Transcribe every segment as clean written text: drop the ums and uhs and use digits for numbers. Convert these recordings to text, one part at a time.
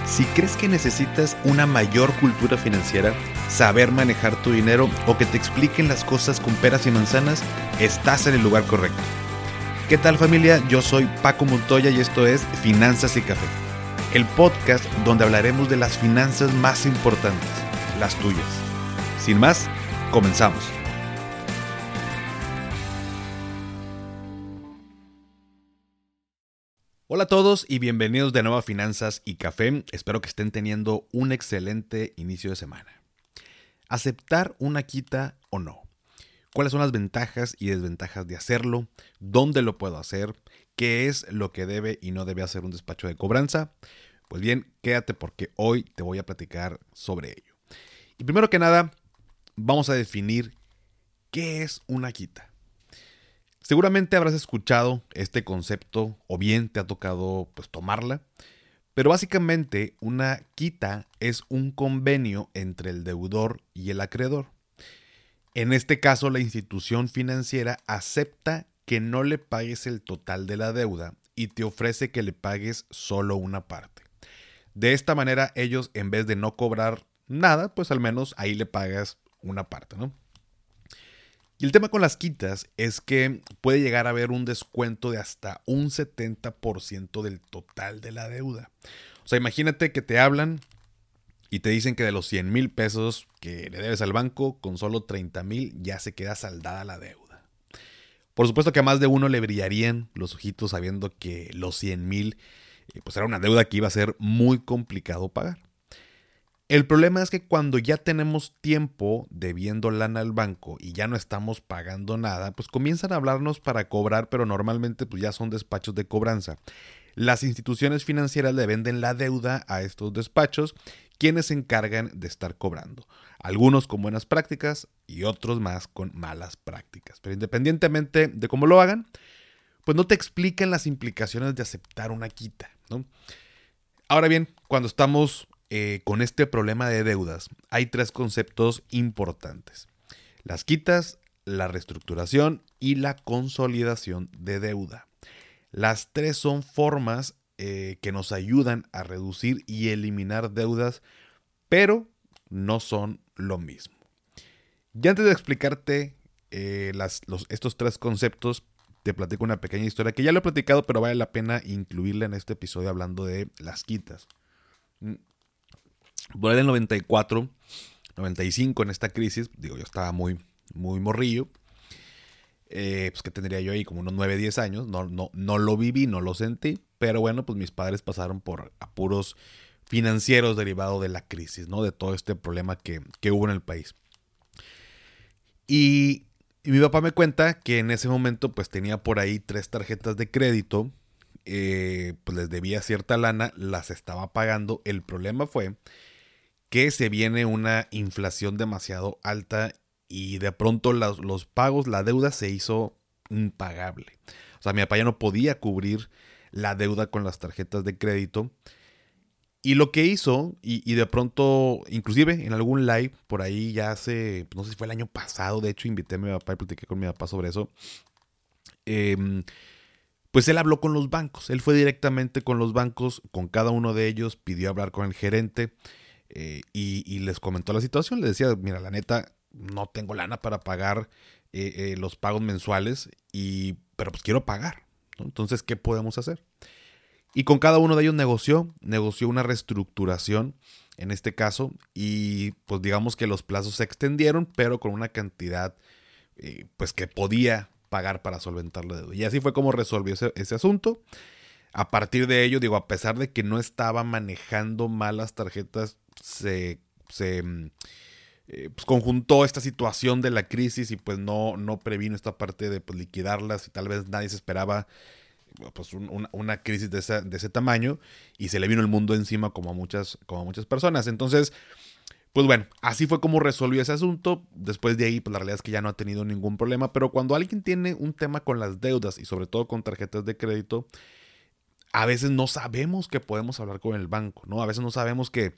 Si crees que necesitas una mayor cultura financiera, saber manejar tu dinero o que te expliquen las cosas con peras y manzanas, estás en el lugar correcto. ¿Qué tal, familia? Yo soy Paco Montoya y esto es Finanzas y Café, el podcast donde hablaremos de las finanzas más importantes, las tuyas. Sin más, comenzamos. Hola a todos y bienvenidos de nuevo a Finanzas y Café. Espero que estén teniendo un excelente inicio de semana. ¿Aceptar una quita o no? ¿Cuáles son las ventajas y desventajas de hacerlo? ¿Dónde lo puedo hacer? ¿Qué es lo que debe y no debe hacer un despacho de cobranza? Pues bien, quédate porque hoy te voy a platicar sobre ello. Y primero que nada, vamos a definir qué es una quita. Seguramente habrás escuchado este concepto o bien te ha tocado tomarla, pero básicamente una quita es un convenio entre el deudor y el acreedor. En este caso, la institución financiera acepta que no le pagues el total de la deuda y te ofrece que le pagues solo una parte. De esta manera, ellos, en vez de no cobrar nada, pues al menos ahí le pagas una parte, ¿no? Y el tema con las quitas es que puede llegar a haber un descuento de hasta un 70% del total de la deuda. O sea, imagínate que te hablan y te dicen que de los 100,000 pesos que le debes al banco, con solo 30,000 ya se queda saldada la deuda. Por supuesto que a más de uno le brillarían los ojitos sabiendo que los 100,000 pues era una deuda que iba a ser muy complicado pagar. El problema es que cuando ya tenemos tiempo debiendo lana al banco y ya no estamos pagando nada, pues comienzan a hablarnos para cobrar, pero normalmente pues ya son despachos de cobranza. Las instituciones financieras le venden la deuda a estos despachos, quienes se encargan de estar cobrando. Algunos con buenas prácticas y otros más con malas prácticas. Pero independientemente de cómo lo hagan, pues no te explican las implicaciones de aceptar una quita, ¿no? Ahora bien, cuando estamos con este problema de deudas, hay tres conceptos importantes: las quitas, la reestructuración y la consolidación de deuda. Las tres son formas que nos ayudan a reducir y eliminar deudas, pero no son lo mismo. Ya antes de explicarte estos tres conceptos, te platico una pequeña historia que ya lo he platicado, pero vale la pena incluirla en este episodio hablando de las quitas. Por ahí del 94, 95 en esta crisis, digo, yo estaba muy morrillo, pues que tendría yo ahí como unos 9, 10 años, no lo viví, no lo sentí, pero bueno, pues mis padres pasaron por apuros financieros derivados de la crisis, ¿no? De todo este problema que hubo en el país. Y mi papá me cuenta que en ese momento pues tenía por ahí 3 tarjetas de crédito, pues les debía cierta lana, las estaba pagando. El problema fue que se viene una inflación demasiado alta y de pronto los pagos, la deuda se hizo impagable. O sea, mi papá ya no podía cubrir la deuda con las tarjetas de crédito. Y lo que hizo, y de pronto, inclusive en algún live por ahí ya hace, no sé si fue el año pasado, de hecho invité a mi papá y platiqué con mi papá sobre eso. Pues él habló con los bancos, él fue directamente con los bancos, con cada uno de ellos, pidió hablar con el gerente. Y les comentó la situación, les decía, mira, la neta, no tengo lana para pagar los pagos mensuales, pero pues quiero pagar, ¿no? Entonces, ¿qué podemos hacer? Y con cada uno de ellos negoció una reestructuración en este caso, y pues digamos que los plazos se extendieron, pero con una cantidad pues que podía pagar para solventar la deuda. Y así fue como resolvió ese asunto. A partir de ello, digo, a pesar de que no estaba manejando mal las tarjetas, pues conjuntó esta situación de la crisis y pues no previno esta parte de pues, liquidarlas, y tal vez nadie se esperaba pues una crisis de ese tamaño, y se le vino el mundo encima como a muchas personas. Entonces, pues bueno, así fue como resolvió ese asunto. Después de ahí, pues la realidad es que ya no ha tenido ningún problema. Pero cuando alguien tiene un tema con las deudas y sobre todo con tarjetas de crédito, a veces no sabemos que podemos hablar con el banco, ¿no? A veces no sabemos que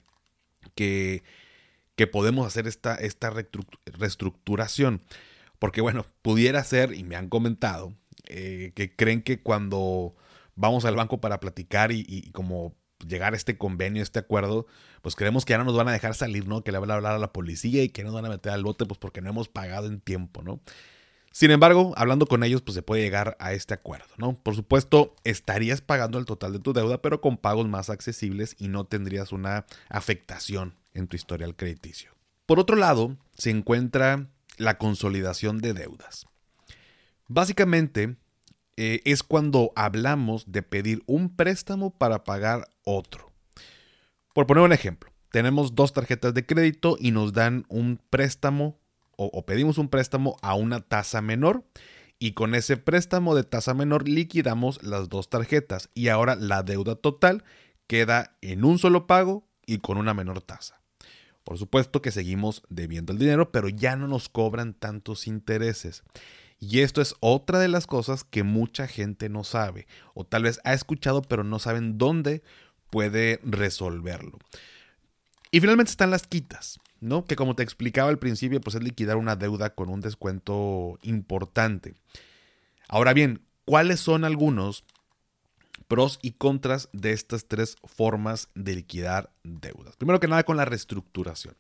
podemos hacer esta reestructuración. Porque bueno, pudiera ser, y me han comentado, que creen que cuando vamos al banco para platicar y como llegar a este convenio, este acuerdo, pues creemos que ya no nos van a dejar salir, ¿no? Que le van a hablar a la policía y que nos van a meter al bote, pues porque no hemos pagado en tiempo, ¿no? Sin embargo, hablando con ellos, pues se puede llegar a este acuerdo, ¿no? Por supuesto, estarías pagando el total de tu deuda, pero con pagos más accesibles y no tendrías una afectación en tu historial crediticio. Por otro lado, se encuentra la consolidación de deudas. Básicamente, es cuando hablamos de pedir un préstamo para pagar otro. Por poner un ejemplo, tenemos 2 tarjetas de crédito y nos dan un préstamo o pedimos un préstamo a una tasa menor y con ese préstamo de tasa menor liquidamos las 2 tarjetas y ahora la deuda total queda en un solo pago y con una menor tasa. Por supuesto que seguimos debiendo el dinero, pero ya no nos cobran tantos intereses. Y esto es otra de las cosas que mucha gente no sabe o tal vez ha escuchado pero no saben dónde puede resolverlo. Y finalmente están las quitas, ¿no? Que como te explicaba al principio, pues es liquidar una deuda con un descuento importante. Ahora bien, ¿cuáles son algunos pros y contras de estas 3 formas de liquidar deudas? Primero que nada, con la reestructuración.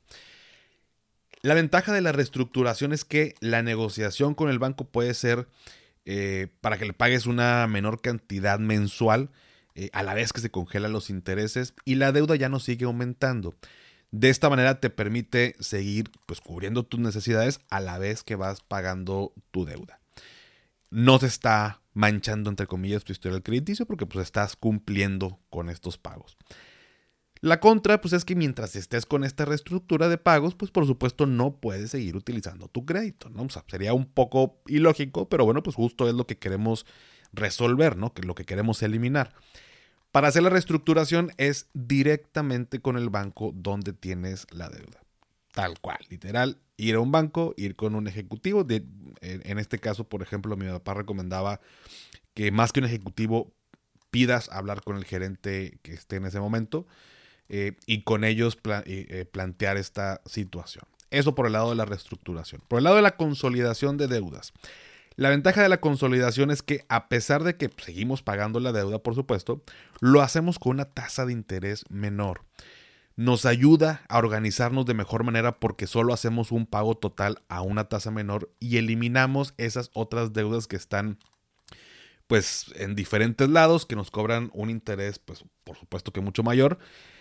La ventaja de la reestructuración es que la negociación con el banco puede ser para que le pagues una menor cantidad mensual a la vez que se congelan los intereses y la deuda ya no sigue aumentando. De esta manera te permite seguir pues, cubriendo tus necesidades a la vez que vas pagando tu deuda. No te está manchando, entre comillas, tu historial crediticio porque pues, estás cumpliendo con estos pagos. La contra, pues es que mientras estés con esta reestructura de pagos, pues por supuesto no puedes seguir utilizando tu crédito, ¿no? O sea, sería un poco ilógico, pero bueno, pues justo es lo que queremos resolver, ¿no? Que lo que queremos eliminar. Para hacer la reestructuración es directamente con el banco donde tienes la deuda. Tal cual, literal, ir a un banco, ir con un ejecutivo. En este caso, por ejemplo, mi papá recomendaba que más que un ejecutivo pidas hablar con el gerente que esté en ese momento y con ellos plantear esta situación. Eso por el lado de la reestructuración. Por el lado de la consolidación de deudas. La ventaja de la consolidación es que a pesar de que seguimos pagando la deuda, por supuesto, lo hacemos con una tasa de interés menor. Nos ayuda a organizarnos de mejor manera porque solo hacemos un pago total a una tasa menor y eliminamos esas otras deudas que están pues en diferentes lados que nos cobran un interés pues por supuesto que mucho mayor.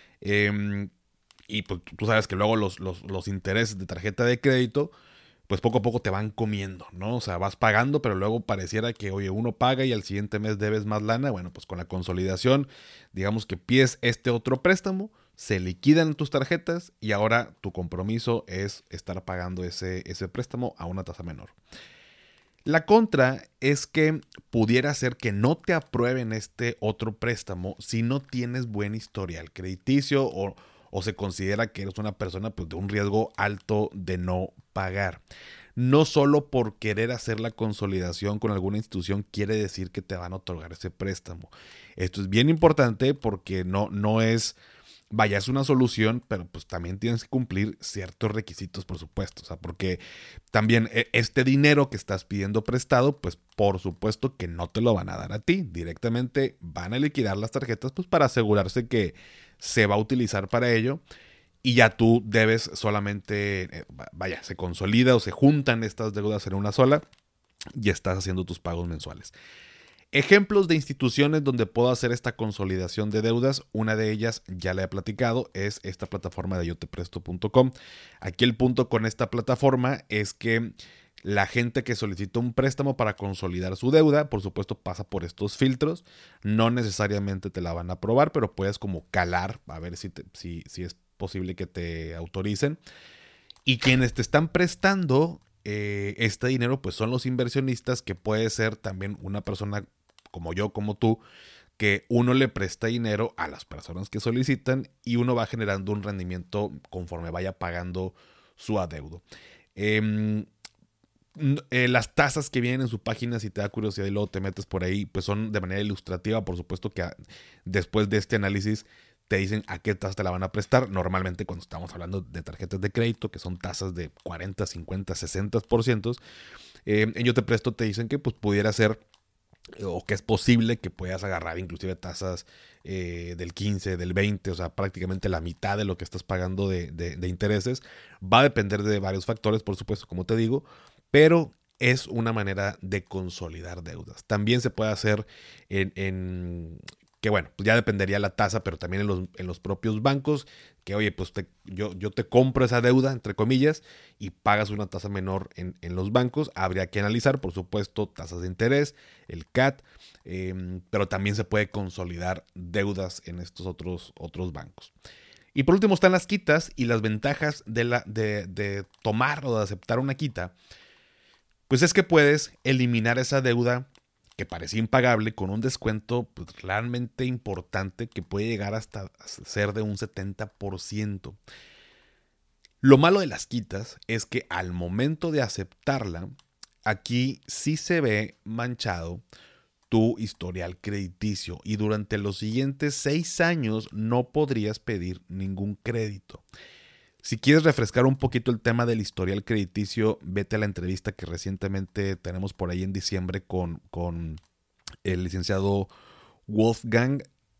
Y pues, tú sabes que luego los intereses de tarjeta de crédito pues poco a poco te van comiendo, ¿no? O sea, vas pagando, pero luego pareciera que, oye, uno paga y al siguiente mes debes más lana. Bueno, pues con la consolidación, digamos que pides este otro préstamo, se liquidan tus tarjetas y ahora tu compromiso es estar pagando ese préstamo a una tasa menor. La contra es que pudiera ser que no te aprueben este otro préstamo si no tienes buen historial crediticio o se considera que eres una persona pues, de un riesgo alto de no pagar. No solo por querer hacer la consolidación con alguna institución quiere decir que te van a otorgar ese préstamo. Esto es bien importante porque no es, vaya, es una solución, pero pues también tienes que cumplir ciertos requisitos, por supuesto. O sea, porque también este dinero que estás pidiendo prestado, pues por supuesto que no te lo van a dar a ti. Directamente van a liquidar las tarjetas pues para asegurarse que se va a utilizar para ello y ya tú debes solamente, vaya, se consolida o se juntan estas deudas en una sola y estás haciendo tus pagos mensuales. Ejemplos de instituciones donde puedo hacer esta consolidación de deudas, una de ellas ya la he platicado, es esta plataforma de yotepresto.com. Aquí el punto con esta plataforma es que la gente que solicita un préstamo para consolidar su deuda, por supuesto pasa por estos filtros, no necesariamente te la van a aprobar, pero puedes como calar a ver si es posible que te autoricen. Y quienes te están prestando este dinero, pues son los inversionistas, que puede ser también una persona como yo, como tú, que uno le presta dinero a las personas que solicitan y uno va generando un rendimiento conforme vaya pagando su adeudo. Las tasas que vienen en su página, si te da curiosidad y luego te metes por ahí, pues son de manera ilustrativa. Por supuesto que después de este análisis te dicen a qué tasa te la van a prestar. Normalmente cuando estamos hablando de tarjetas de crédito, que son tasas de 40, 50, 60%, en Yo Te Presto te dicen que pues pudiera ser o que es posible que puedas agarrar inclusive tasas del 15, del 20, o sea, prácticamente la mitad de lo que estás pagando de intereses. Va a depender de varios factores, por supuesto, como te digo, pero es una manera de consolidar deudas. También se puede hacer que bueno, pues ya dependería la tasa, pero también en los propios bancos, que oye, pues yo te compro esa deuda, entre comillas, y pagas una tasa menor en los bancos. Habría que analizar, por supuesto, tasas de interés, el CAT, pero también se puede consolidar deudas en estos otros bancos. Y por último están las quitas y las ventajas de tomar o de aceptar una quita. Pues es que puedes eliminar esa deuda que parecía impagable con un descuento pues, realmente importante que puede llegar hasta ser de un 70%. Lo malo de las quitas es que al momento de aceptarla, aquí sí se ve manchado tu historial crediticio y durante los siguientes 6 años no podrías pedir ningún crédito. Si quieres refrescar un poquito el tema del historial crediticio, vete a la entrevista que recientemente tenemos por ahí en diciembre con el licenciado Wolfgang,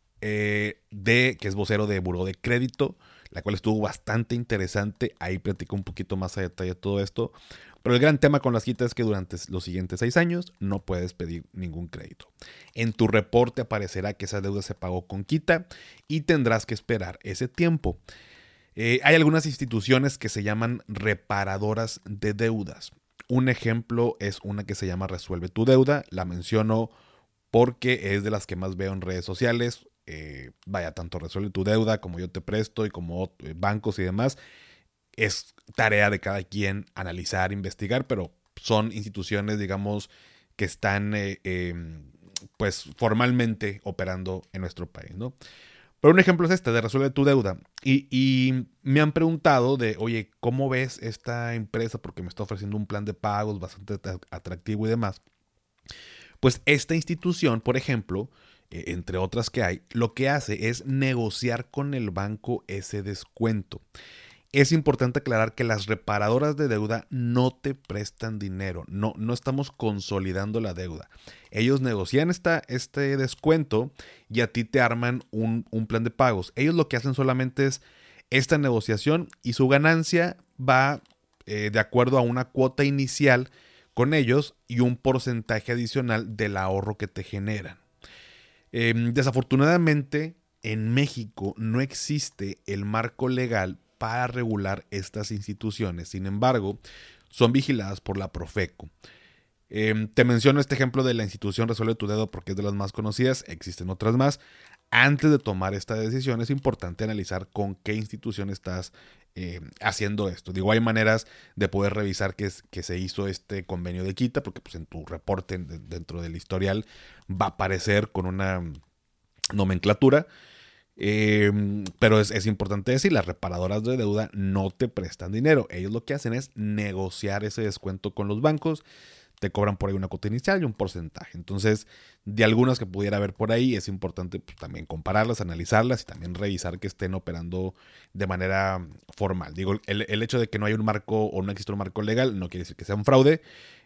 que es vocero de Buró de Crédito, la cual estuvo bastante interesante. Ahí platico un poquito más a detalle todo esto. Pero el gran tema con las quitas es que durante los siguientes 6 años no puedes pedir ningún crédito. En tu reporte aparecerá que esa deuda se pagó con quita y tendrás que esperar ese tiempo. Hay algunas instituciones que se llaman reparadoras de deudas. Un ejemplo es una que se llama Resuelve tu Deuda. La menciono porque es de las que más veo en redes sociales. Vaya, tanto Resuelve tu Deuda como Yo te presto y como bancos y demás. Es tarea de cada quien analizar, investigar, pero son instituciones, digamos, que están pues formalmente operando en nuestro país, ¿no? Pero un ejemplo es este, de Resuelve tu Deuda. Y me han preguntado de, oye, ¿cómo ves esta empresa? Porque me está ofreciendo un plan de pagos bastante atractivo y demás. Pues esta institución, por ejemplo, entre otras que hay, lo que hace es negociar con el banco ese descuento. Es importante aclarar que las reparadoras de deuda no te prestan dinero, no estamos consolidando la deuda. Ellos negocian este descuento y a ti te arman un plan de pagos. Ellos lo que hacen solamente es esta negociación y su ganancia va de acuerdo a una cuota inicial con ellos y un porcentaje adicional del ahorro que te generan. Desafortunadamente, en México no existe el marco legal para regular estas instituciones. Sin embargo, son vigiladas por la Profeco. Te menciono este ejemplo de la institución Resuelve tu Deuda porque es de las más conocidas, existen otras más. Antes de tomar esta decisión es importante analizar con qué institución estás haciendo esto. Digo, hay maneras de poder revisar que se hizo este convenio de quita, porque pues, en tu reporte dentro del historial va a aparecer con una nomenclatura. Pero es importante decir, las reparadoras de deuda no te prestan dinero. Ellos lo que hacen es negociar ese descuento con los bancos. Te cobran por ahí una cuota inicial y un porcentaje. Entonces, de algunas que pudiera haber por ahí, es importante pues, también compararlas, analizarlas y también revisar que estén operando de manera formal. Digo, el hecho de que no hay un marco o no existe un marco legal no quiere decir que sea un fraude.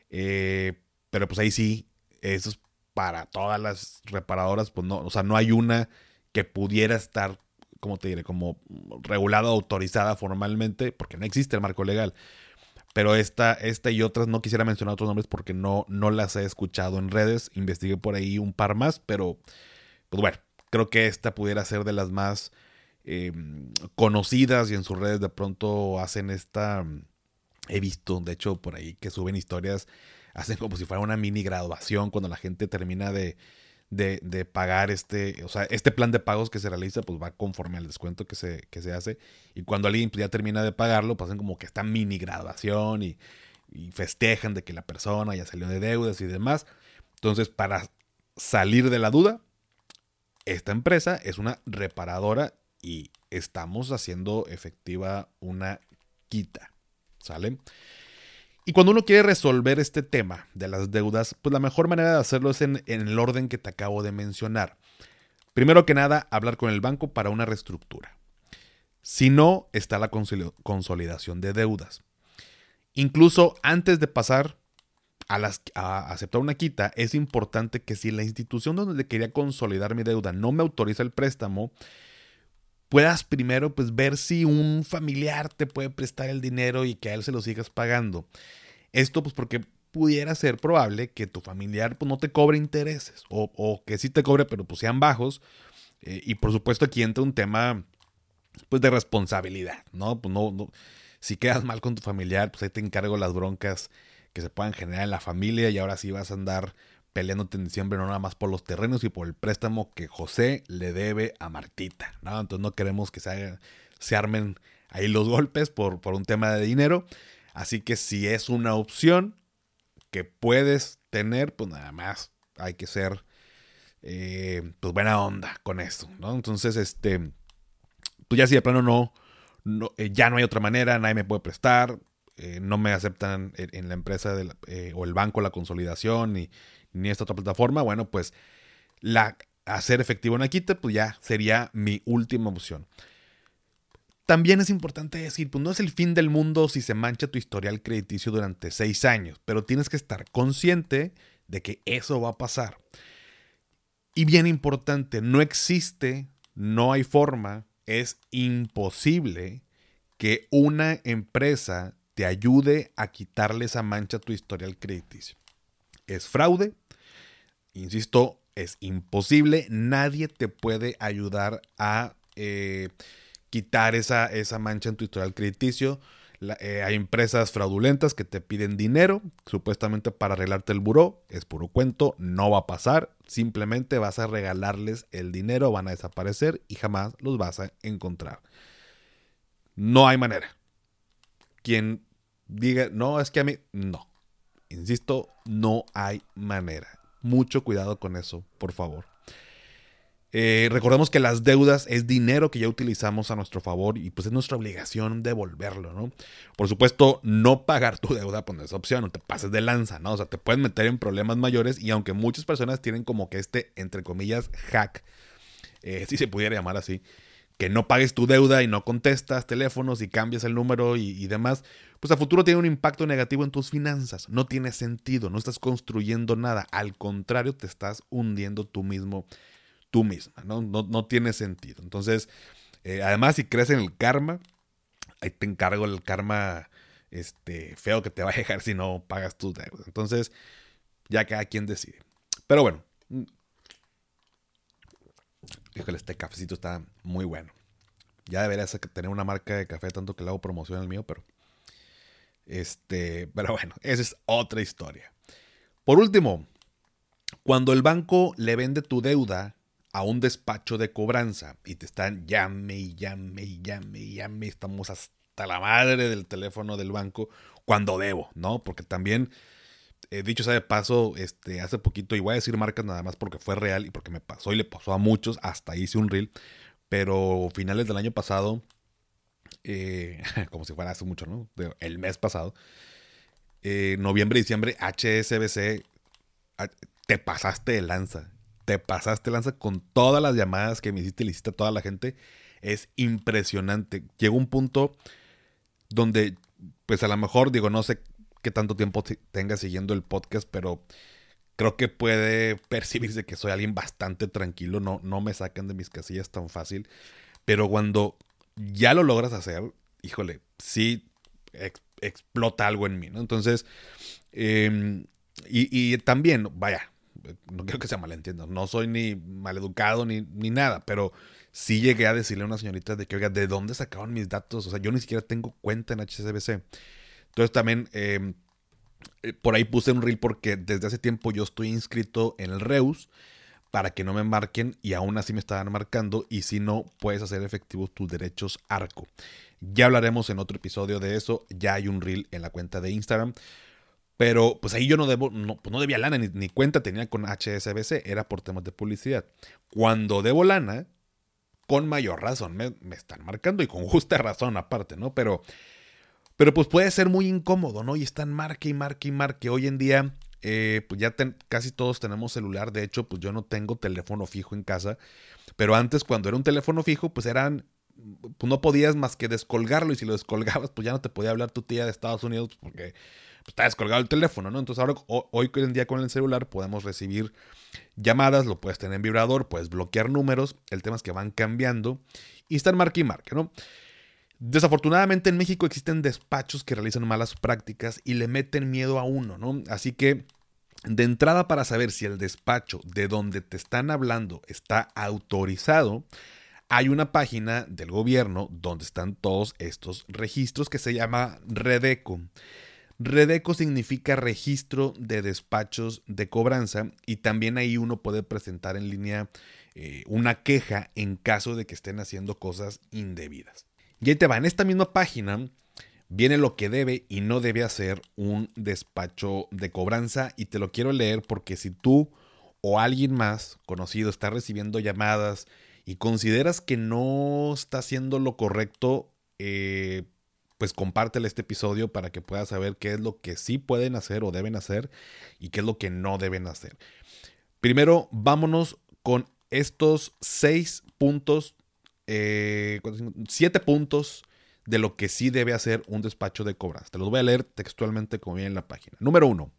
Pero pues ahí sí, eso es para todas las reparadoras, pues no, o sea, no hay una que pudiera estar, como te diré, como regulada, autorizada formalmente, porque no existe el marco legal. Pero esta y otras, no quisiera mencionar otros nombres porque no las he escuchado en redes. Investigué por ahí un par más, pero pues bueno, creo que esta pudiera ser de las más conocidas y en sus redes de pronto hacen esta. He visto, de hecho, por ahí que suben historias, hacen como si fuera una mini graduación cuando la gente termina de pagar o sea, este plan de pagos que se realiza, pues va conforme al descuento que se hace. Y cuando alguien pues, ya termina de pagarlo, pasan como que esta mini graduación y festejan de que la persona ya salió de deudas y demás. Entonces, para salir de la duda, esta empresa es una reparadora y estamos haciendo efectiva una quita. ¿Sale? Y cuando uno quiere resolver este tema de las deudas, pues la mejor manera de hacerlo es en el orden que te acabo de mencionar. Primero que nada, hablar con el banco para una reestructura. Si no, está la consolidación de deudas. Incluso antes de pasar a aceptar una quita, es importante que si la institución donde quería consolidar mi deuda no me autoriza el préstamo, puedas primero pues ver si un familiar te puede prestar el dinero y que a él se lo sigas pagando. Esto pues porque pudiera ser probable que tu familiar pues no te cobre intereses o que sí te cobre pero pues sean bajos. Y por supuesto aquí entra un tema pues de responsabilidad, ¿no? Pues no, si quedas mal con tu familiar, pues ahí te encargo las broncas que se puedan generar en la familia y ahora sí vas a andar peleándote en diciembre no nada más por los terrenos y por el préstamo que José le debe a Martita, ¿no? Entonces no queremos que se armen ahí los golpes por un tema de dinero. Así que si es una opción que puedes tener, pues nada más hay que ser pues buena onda con eso, ¿no? Entonces, pues ya si de plano ya no hay otra manera, nadie me puede prestar, no me aceptan en la empresa o el banco la consolidación ni esta otra plataforma, bueno, pues hacer efectivo una quita, pues ya sería mi última opción. También es importante decir, pues no es el fin del mundo si se mancha tu historial crediticio durante 6 años, pero tienes que estar consciente de que eso va a pasar. Y bien importante, no hay forma, es imposible que una empresa te ayude a quitarle esa mancha a tu historial crediticio. Es fraude, insisto, es imposible, nadie te puede ayudar a quitar esa mancha en tu historial crediticio. Hay empresas fraudulentas que te piden dinero, supuestamente para arreglarte el buró. Es puro cuento, no va a pasar. Simplemente vas a regalarles el dinero, van a desaparecer y jamás los vas a encontrar. No hay manera. Quien diga, no, es que a mí, no. Insisto, no hay manera. Mucho cuidado con eso, por favor. Recordemos que las deudas es dinero que ya utilizamos a nuestro favor y pues es nuestra obligación devolverlo, ¿no? Por supuesto, no pagar tu deuda pues no es opción, no te pases de lanza, ¿no? O sea, te puedes meter en problemas mayores y aunque muchas personas tienen como que entre comillas, hack, si se pudiera llamar así, que no pagues tu deuda y no contestas teléfonos y cambias el número y demás, pues a futuro tiene un impacto negativo en tus finanzas. No tiene sentido, no estás construyendo nada, al contrario, te estás hundiendo tú misma, no tiene sentido. Entonces, además, si crees en el karma, ahí te encargo el karma feo que te va a dejar si no pagas tus deudas. Entonces, ya cada quien decide. Pero bueno, híjole, este cafecito está muy bueno. Ya deberías tener una marca de café, tanto que le hago promoción al mío, pero bueno, esa es otra historia. Por último, cuando el banco le vende tu deuda a un despacho de cobranza y te están llame, estamos hasta la madre del teléfono del banco cuando debo, ¿no? Porque también, dicho sea de paso, hace poquito, y voy a decir marcas nada más porque fue real y porque me pasó y le pasó a muchos, hasta hice un reel, pero finales del año pasado, como si fuera hace mucho, ¿no? El mes pasado, noviembre, diciembre, HSBC, te pasaste de lanza. Te pasaste de lanza con todas las llamadas que me hiciste, le hiciste a toda la gente. Es impresionante. Llegó un punto donde, pues a lo mejor, digo, no sé qué tanto tiempo tenga siguiendo el podcast, pero creo que puede percibirse que soy alguien bastante tranquilo. No me sacan de mis casillas tan fácil. Pero cuando ya lo logras hacer, híjole, sí explota algo en mí, ¿no? Entonces, y también, vaya, no quiero que se malentienda, no soy ni maleducado ni nada, pero sí llegué a decirle a una señorita de que, oiga, ¿de dónde sacaban mis datos? O sea, yo ni siquiera tengo cuenta en HSBC. Entonces también por ahí puse un reel porque desde hace tiempo yo estoy inscrito en el Reus para que no me marquen y aún así me estaban marcando y si no, puedes hacer efectivos tus derechos ARCO. Ya hablaremos en otro episodio de eso, ya hay un reel en la cuenta de Instagram. Pero pues ahí yo no debía lana, ni cuenta tenía con HSBC, era por temas de publicidad. Cuando debo lana, con mayor razón me están marcando y con justa razón aparte, ¿no? Pero pues puede ser muy incómodo, ¿no? Y están marque y marque y marque. Hoy en día, pues ya casi todos tenemos celular. De hecho, pues yo no tengo teléfono fijo en casa. Pero antes, cuando era un teléfono fijo, pues pues no podías más que descolgarlo. Y si lo descolgabas, pues ya no te podía hablar tu tía de Estados Unidos porque pues, está descolgado el teléfono, ¿no? Entonces ahora, hoy en día con el celular podemos recibir llamadas, lo puedes tener en vibrador, puedes bloquear números, el tema es que van cambiando y están marca y marca, ¿no? Desafortunadamente en México existen despachos que realizan malas prácticas y le meten miedo a uno, ¿no? Así que de entrada, para saber si el despacho de donde te están hablando está autorizado, hay una página del gobierno donde están todos estos registros que se llama Redeco. Redeco significa Registro de Despachos de Cobranza, y también ahí uno puede presentar en línea una queja en caso de que estén haciendo cosas indebidas. Y ahí te va, en esta misma página viene lo que debe y no debe hacer un despacho de cobranza, y te lo quiero leer porque si tú o alguien más conocido está recibiendo llamadas y consideras que no está haciendo lo correcto, pues compártele este episodio para que puedas saber qué es lo que sí pueden hacer o deben hacer y qué es lo que no deben hacer. Primero, vámonos con estos 6 puntos, 7 puntos de lo que sí debe hacer un despacho de cobranza. Te los voy a leer textualmente como viene en la página. Número 1.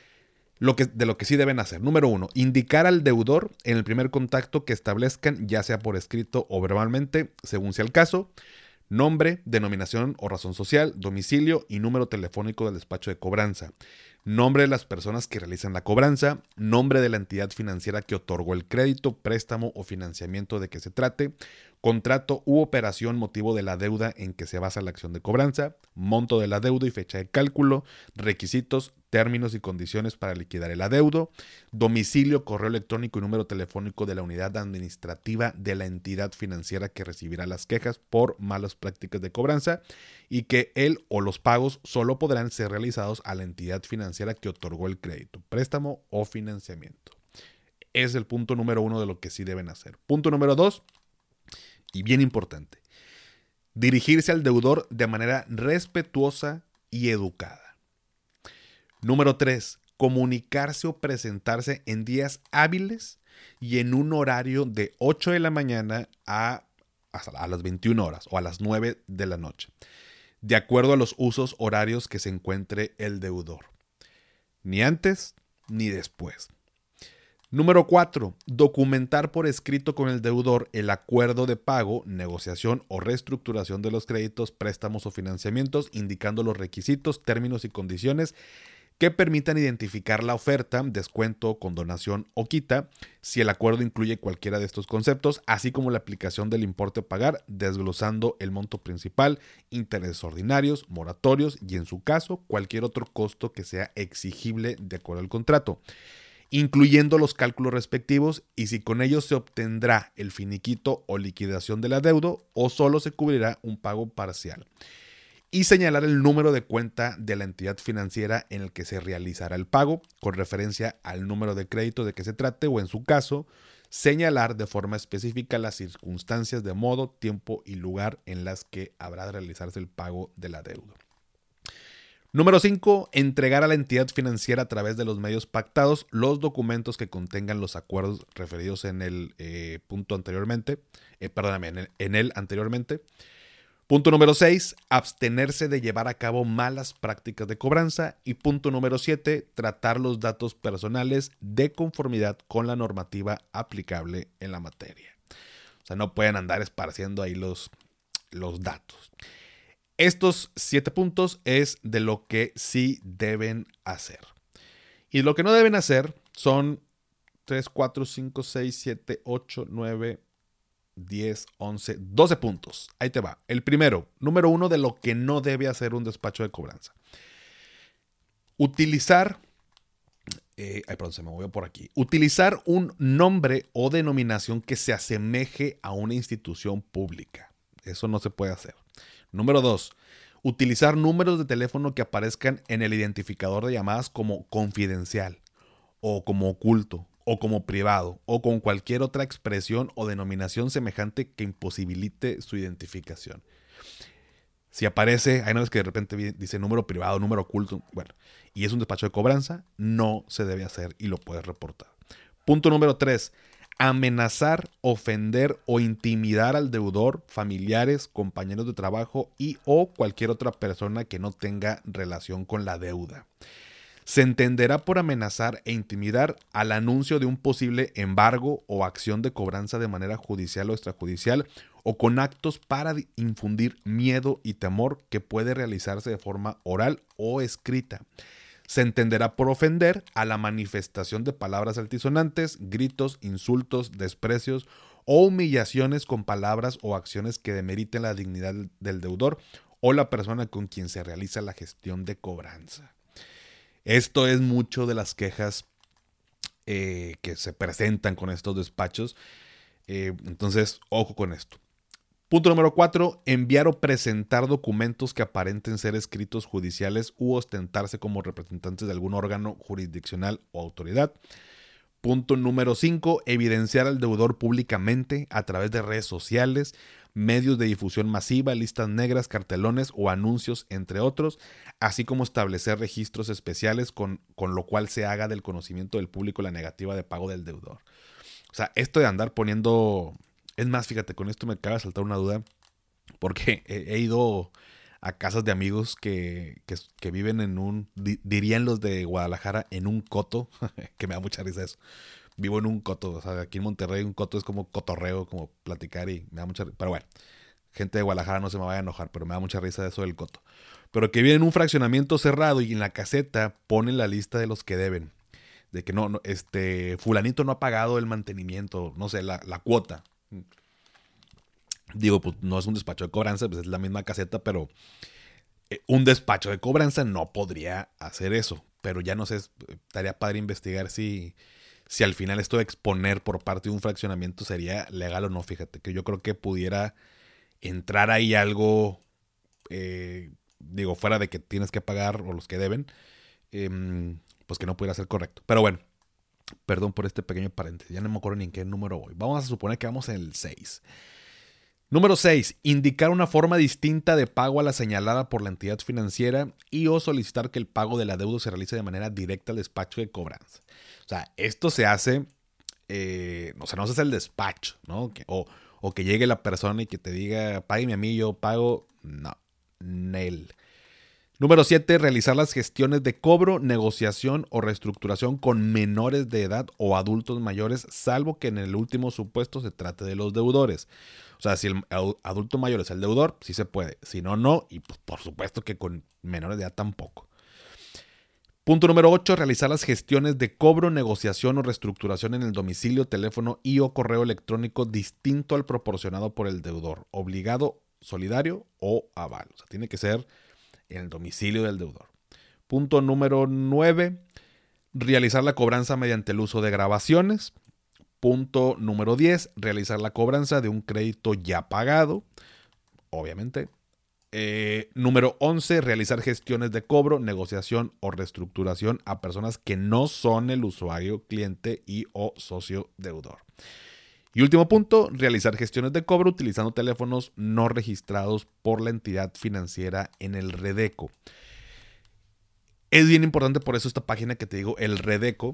De lo que sí deben hacer. Número 1. Indicar al deudor en el primer contacto que establezcan, ya sea por escrito o verbalmente, según sea el caso, nombre, denominación o razón social, domicilio y número telefónico del despacho de cobranza. Nombre de las personas que realizan la cobranza, nombre de la entidad financiera que otorgó el crédito, préstamo o financiamiento de que se trate, contrato u operación motivo de la deuda en que se basa la acción de cobranza, monto de la deuda y fecha de cálculo, requisitos, términos y condiciones para liquidar el adeudo, domicilio, correo electrónico y número telefónico de la unidad administrativa de la entidad financiera que recibirá las quejas por malas prácticas de cobranza, y que él o los pagos solo podrán ser realizados a la entidad financiera que otorgó el crédito, préstamo o financiamiento. Es el punto número 1 de lo que sí deben hacer. Punto número 2, y bien importante, dirigirse al deudor de manera respetuosa y educada. Número 3, comunicarse o presentarse en días hábiles y en un horario de 8 de la mañana a las 21 horas o a las 9 de la noche, de acuerdo a los usos horarios que se encuentre el deudor. Ni antes ni después. Número 4. Documentar por escrito con el deudor el acuerdo de pago, negociación o reestructuración de los créditos, préstamos o financiamientos, indicando los requisitos, términos y condiciones que permitan identificar la oferta, descuento, condonación o quita, si el acuerdo incluye cualquiera de estos conceptos, así como la aplicación del importe a pagar, desglosando el monto principal, intereses ordinarios, moratorios y, en su caso, cualquier otro costo que sea exigible de acuerdo al contrato, incluyendo los cálculos respectivos, y si con ellos se obtendrá el finiquito o liquidación del adeudo o solo se cubrirá un pago parcial. Y señalar el número de cuenta de la entidad financiera en el que se realizará el pago, con referencia al número de crédito de que se trate, o en su caso, señalar de forma específica las circunstancias de modo, tiempo y lugar en las que habrá de realizarse el pago del adeudo. Número 5. Entregar a la entidad financiera a través de los medios pactados los documentos que contengan los acuerdos referidos en el punto anteriormente, en el anteriormente. Punto número 6. Abstenerse de llevar a cabo malas prácticas de cobranza. Y punto número 7. Tratar los datos personales de conformidad con la normativa aplicable en la materia. O sea, no pueden andar esparciendo ahí los datos. Estos 7 puntos es de lo que sí deben hacer. Y lo que no deben hacer son 3, 4, 5, 6, 7, 8, 9, 10, 11, 12 puntos. Ahí te va. El primero, número 1 de lo que no debe hacer un despacho de cobranza. Utilizar, se me movió por aquí. Utilizar un nombre o denominación que se asemeje a una institución pública. Eso no se puede hacer. Número 2. Utilizar números de teléfono que aparezcan en el identificador de llamadas como confidencial, o como oculto, o como privado, o con cualquier otra expresión o denominación semejante que imposibilite su identificación. Si aparece, hay una vez que de repente dice número privado, número oculto, bueno, y es un despacho de cobranza, no se debe hacer y lo puedes reportar. Punto número 3. amenazar, ofender o intimidar al deudor, familiares, compañeros de trabajo y o cualquier otra persona que no tenga relación con la deuda. Se entenderá por amenazar e intimidar al anuncio de un posible embargo o acción de cobranza de manera judicial o extrajudicial o con actos para infundir miedo y temor que puede realizarse de forma oral o escrita. Se entenderá por ofender a la manifestación de palabras altisonantes, gritos, insultos, desprecios o humillaciones con palabras o acciones que demeriten la dignidad del deudor o la persona con quien se realiza la gestión de cobranza. Esto es mucho de las quejas que se presentan con estos despachos. Entonces, ojo con esto. Punto número 4. Enviar o presentar documentos que aparenten ser escritos judiciales u ostentarse como representantes de algún órgano jurisdiccional o autoridad. Punto número 5. Evidenciar al deudor públicamente a través de redes sociales, medios de difusión masiva, listas negras, cartelones o anuncios, entre otros, así como establecer registros especiales con lo cual se haga del conocimiento del público la negativa de pago del deudor. O sea, esto de andar poniendo... Es más, fíjate, con esto me acaba de saltar una duda, porque he ido a casas de amigos que viven en un, dirían los de Guadalajara, en un coto, que me da mucha risa eso. Vivo en un coto, o sea, aquí en Monterrey un coto es como cotorreo, como platicar y me da mucha risa. Pero bueno, gente de Guadalajara no se me vaya a enojar, pero me da mucha risa eso del coto. Pero que viven en un fraccionamiento cerrado y en la caseta ponen la lista de los que deben. De que no, fulanito no ha pagado el mantenimiento, no sé, la cuota. Digo, pues no es un despacho de cobranza, pues es la misma caseta, pero un despacho de cobranza no podría hacer eso. Pero ya no sé, estaría padre investigar si al final esto de exponer por parte de un fraccionamiento sería legal o no. Fíjate, que yo creo que pudiera entrar ahí algo, digo, fuera de que tienes que pagar o los que deben, pues que no pudiera ser correcto. Pero bueno, perdón por este pequeño paréntesis, ya no me acuerdo ni en qué número voy. Vamos a suponer que vamos en el 6. Número 6. Indicar una forma distinta de pago a la señalada por la entidad financiera y o solicitar que el pago de la deuda se realice de manera directa al despacho de cobranza. O sea, esto se hace, no se hace el despacho, ¿no? O que llegue la persona y que te diga, págueme a mí, yo pago. No, Nel. Número 7. Realizar las gestiones de cobro, negociación o reestructuración con menores de edad o adultos mayores, salvo que en el último supuesto se trate de los deudores. O sea, si el adulto mayor es el deudor, sí se puede. Si no, no. Y pues, por supuesto que con menores de edad tampoco. Punto número 8. Realizar las gestiones de cobro, negociación o reestructuración en el domicilio, teléfono y o correo electrónico distinto al proporcionado por el deudor, obligado, solidario o aval. O sea, tiene que ser en el domicilio del deudor. Punto número 9. Realizar la cobranza mediante el uso de grabaciones. Punto número 10. Realizar la cobranza de un crédito ya pagado. Obviamente. Número 11. Realizar gestiones de cobro, negociación o reestructuración a personas que no son el usuario, cliente y o socio deudor. Y último punto, realizar gestiones de cobro utilizando teléfonos no registrados por la entidad financiera en el Redeco. Es bien importante por eso esta página que te digo, el Redeco,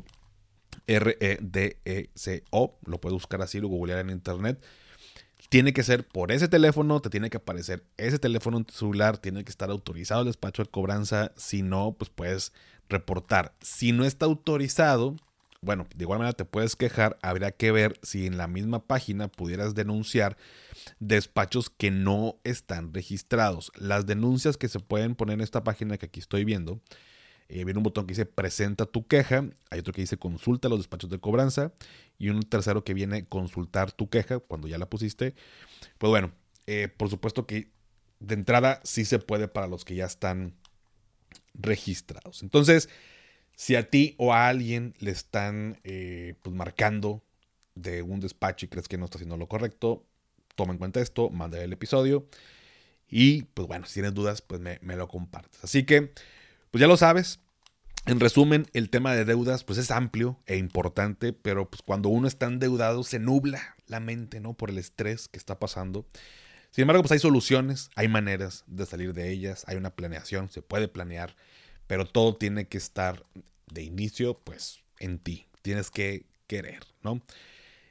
REDECO, lo puedes buscar así, lo googlear en internet. Tiene que ser por ese teléfono, te tiene que aparecer ese teléfono en tu celular, tiene que estar autorizado el despacho de cobranza, si no, pues puedes reportar. Si no está autorizado, bueno, de igual manera te puedes quejar, habría que ver si en la misma página pudieras denunciar despachos que no están registrados. Las denuncias que se pueden poner en esta página que aquí estoy viendo, viene un botón que dice presenta tu queja, hay otro que dice consulta los despachos de cobranza y un tercero que viene consultar tu queja cuando ya la pusiste. Pues bueno, por supuesto que de entrada sí se puede para los que ya están registrados. Entonces, si a ti o a alguien le están pues marcando de un despacho y crees que no está haciendo lo correcto, toma en cuenta esto, manda el episodio y pues bueno, si tienes dudas, pues me lo compartes. Así que pues ya lo sabes. En resumen, el tema de deudas pues es amplio e importante, pero pues cuando uno está endeudado se nubla la mente, ¿no? Por el estrés que está pasando. Sin embargo, pues hay soluciones, hay maneras de salir de ellas, hay una planeación, se puede planear, pero todo tiene que estar de inicio pues en ti. Tienes que querer, ¿no?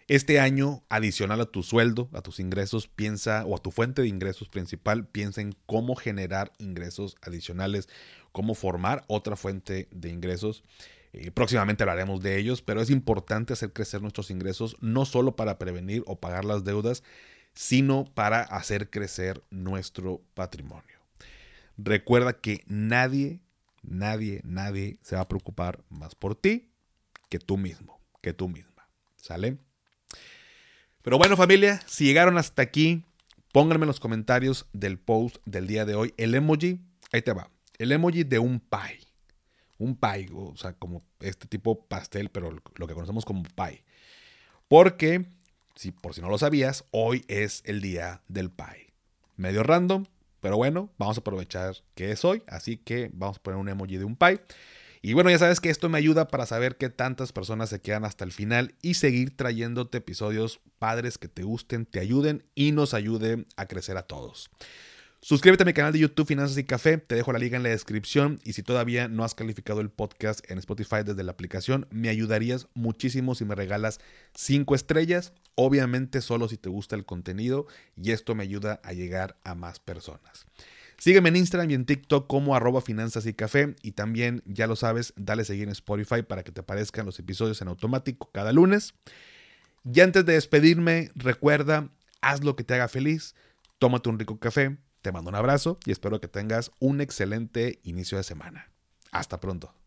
Este año, adicional a tu sueldo, a tus ingresos, piensa, o a tu fuente de ingresos principal, piensa en cómo generar ingresos adicionales, cómo formar otra fuente de ingresos. Próximamente hablaremos de ellos, pero es importante hacer crecer nuestros ingresos, no solo para prevenir o pagar las deudas, sino para hacer crecer nuestro patrimonio. Recuerda que nadie se va a preocupar más por ti que tú mismo, que tú misma. ¿Sale? Pero bueno, familia, si llegaron hasta aquí, pónganme en los comentarios del post del día de hoy el emoji. Ahí te va. El emoji de un pie. Un pie, o sea, como este tipo pastel, pero lo que conocemos como pie. Porque, por si no lo sabías, hoy es el día del pie. Medio random, pero bueno, vamos a aprovechar que es hoy, así que vamos a poner un emoji de un pie. Y bueno, ya sabes que esto me ayuda para saber qué tantas personas se quedan hasta el final y seguir trayéndote episodios padres que te gusten, te ayuden y nos ayuden a crecer a todos. Suscríbete a mi canal de YouTube Finanzas y Café, te dejo la liga en la descripción y si todavía no has calificado el podcast en Spotify desde la aplicación, me ayudarías muchísimo si me regalas 5 estrellas, obviamente solo si te gusta el contenido y esto me ayuda a llegar a más personas. Sígueme en Instagram y en TikTok como @finanzas y café y también, ya lo sabes, dale seguir en Spotify para que te aparezcan los episodios en automático cada lunes. Y antes de despedirme, recuerda, haz lo que te haga feliz, tómate un rico café, te mando un abrazo y espero que tengas un excelente inicio de semana. Hasta pronto.